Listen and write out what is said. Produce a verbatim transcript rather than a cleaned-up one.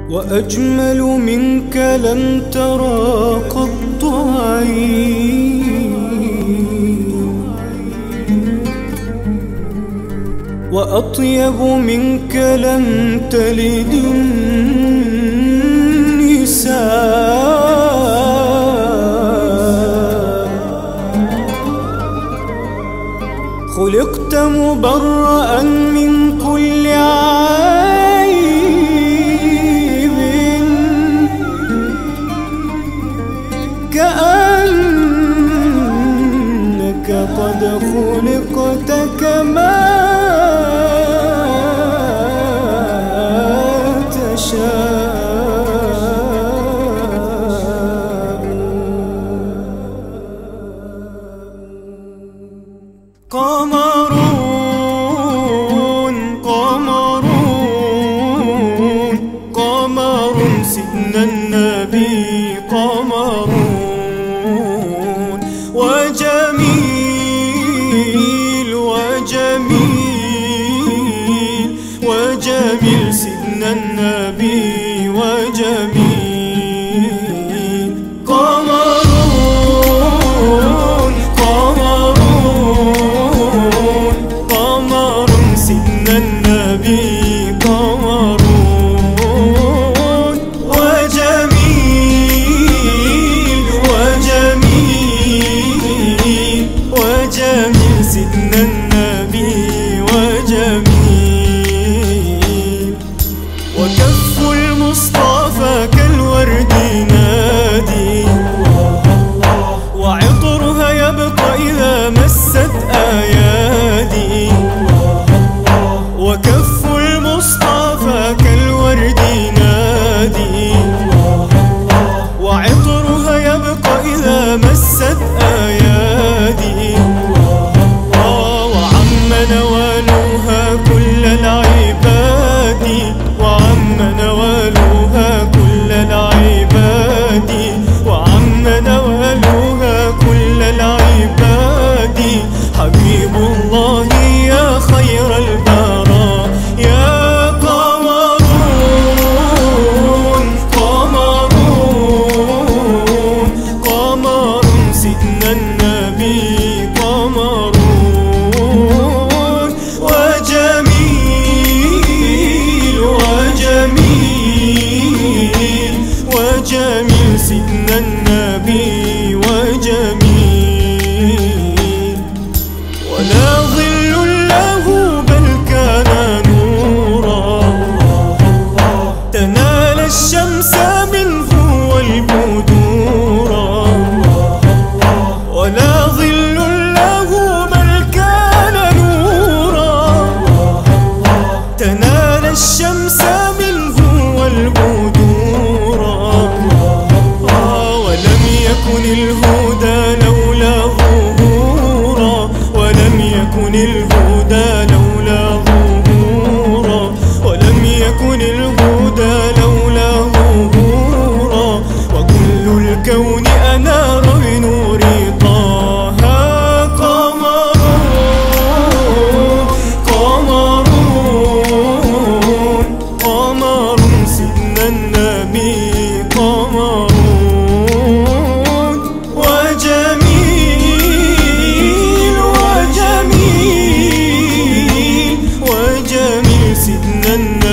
وأجمل منك لم ترى قط عين، وأطيب منك لم تلد النساء. خلقت مبرأ من كل عيب، كأنك قد خلقت كما قمرون قمرون قمر سيدنا النبي، قمرون وجميل وجميل وجميل سيدنا النبي وجميل. قمرون قمرون قمر سيدنا النبي، قمرون وجميل وجميل وجميل سيدنا النبي وجميل. وكف المصطفى كالورد نادي، وعطرها يبقى إذا مست أيادي. وكف المصطفى كالورد نادي، وعطرها يبقى إذا مست أيادي. وعم نوالها كل العباد، وعم نوالها كل العباد، وعم نوالها كل العباد. حبيب الله يا خير البراء يا قمرون قمرون قمر سيدنا النبي، قمرون وجميل وجميل وجميل سيدنا النبي وجميل. ولا ظل له بل كان نورا، تنال الشمس منه والبدورا. ولا ظل له بل كان نورا، تنال الشمس منه والبدورا. ولم يكن الهدى لولا ظهورا، ولم يكن الهدى لولا ظهورا، ولم يكن الهدى لولا ظهورا. وكل الكون أنار بنور طه. قمرون قمرون قمر سيدنا النبي، قمرون وجميل وجميل وجميل سيدنا النبي.